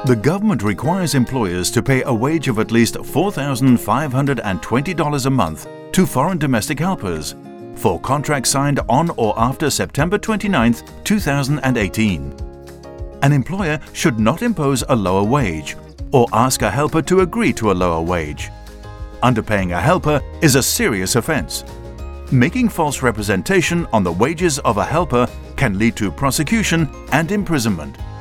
The government requires employers to pay a wage of at least $4,520 a month to foreign domestic helpers for contracts signed on or after September 29, 2018. An employer should not impose a lower wage or ask a helper to agree to a lower wage. Underpaying a helper is a serious offence. Making false representation on the wages of a helper can lead to prosecution and imprisonment.